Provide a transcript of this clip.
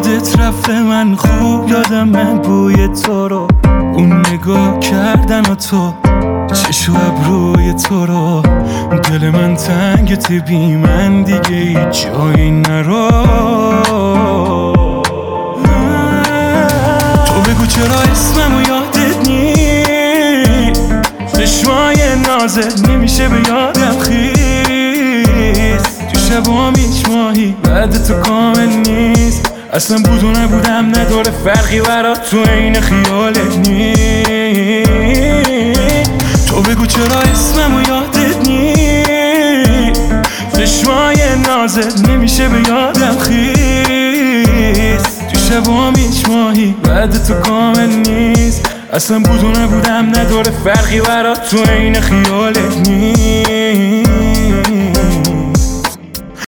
یادت رفته من خوب یادم من بوی تو رو، اون نگاه کردن و تو چشم و ابروی تو رو. دل من تنگ بی من دیگه هیچ جایی نرو. تو بگو چرا اسممو یادت نیست، چشمای نازت نمیشه به یادم خیز. تو شبام هیچ ماهی بعد تو کامل نیست، اصلا بود و نبودم نداره فرقی برات تو عین خیالت نیست. تو بگو چرا اسممو یادت نیست، چشمای نازت نمیشه به یادم خیز. تو شبام هیچ ماهی بعد تو کامل نیست، اصلا بود و نبودم نداره فرقی برات تو عین خیالت نیست.